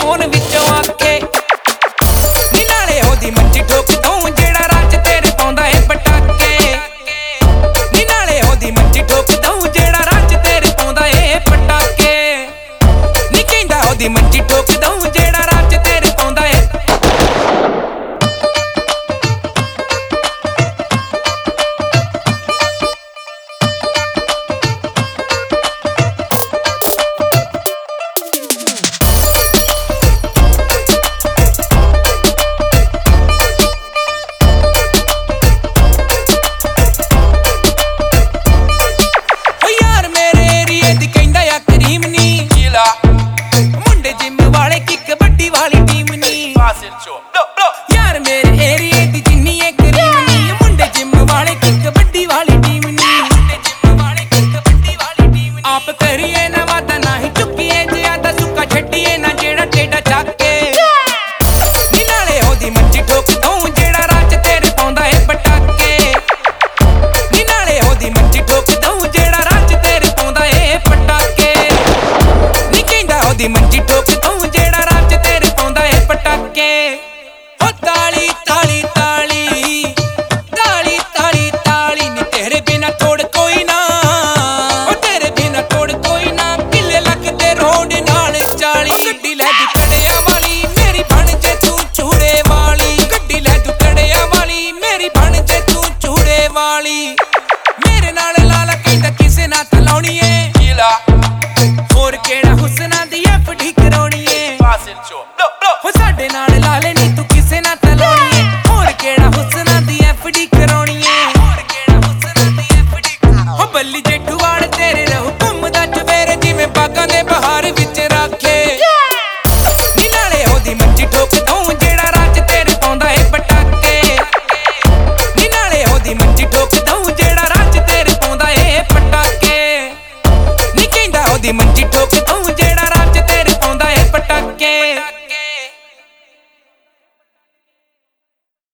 ਸਾਉਣ ਵਿੱਚੋਂ ਆਕੇ ਨੀ ਨਾਲੇ ਉਹਦੀ ਮੰਜੀ ਠੋਕ ਦਊਂ ਜਿਹੜਾ ਰਾਜ ਤੇਰੇ ਪਾਉਂਦਾ ਏ ਪਟਾਕੇ ਨੀ ਨਾਲੇ ਉਹਦੀ ਮੰਜੀ ਠੋਕ ਦਊਂ ਜਿਹੜਾ ਰਾਜ ਤੇਰੇ ਪਾਉਂਦਾ ਏ ਪਟਾਕੇ ਨੀ ਕਹਿੰਦਾ ਉਹਦੀ ਮੰਜੀ ਠੋਕ ਦਊਂ ਜਿਹੜਾ ਰਾਜ ਤੇਰੇ ਪਾਉਂਦਾ ਏ यार मेरे एरिए दी जिन्नी है करीम नी मुंडे जिम वाले की कबड्डी वाली टीम नी मुंडे जिम वाले की कबड्डी वाली टीम नी आप करिए ना वादा नहीं चुकिए ज्यादा सुक्का छड्डिए ना जेड़ा टेढ़ा चाके नी नाले ओदी मंजी ठोक दऊं जेड़ा राज तेरे पाਉਂਦਾ ਏ पटाके नी नाले ओदी मंजी ठोक दऊं जेड़ा राज तेरे पाਉਂਦਾ ਏ पटाके नी कहंदा ओदी मंजी ठोक दऊं जेड़ा राज तेरे पाਉਂਦਾ ਏ पटाके ताली ताली ताली ताली ताली ताली नी तेरे बिना तोड़ कोई ना ओ तेरे बिना तोड़ कोई ना किले लगदे रोड नाल 40 गड्डी ले तू कड़िया वाली मेरी बन जे तू चूड़े वाली गड्डी ले तू कड़िया वाली मेरी बन जे तू चूड़े वाली मेरे नाल लाला कहंदा किसे ना तलाउणी ए कीला होर केड़ा हुस्ना दी एफडी कराउणी ए फासिल चो हो साडे नाल लाले नी तू किसे ना तलाउणी ए होर केड़ा हुस्ना दी एफडी कराउणी ए होर केड़ा हुस्ना दी एफडी हो बल्ली जेठू वाल तेरे रहू घुमदा चवेरे जिवें बागां दे बहार विच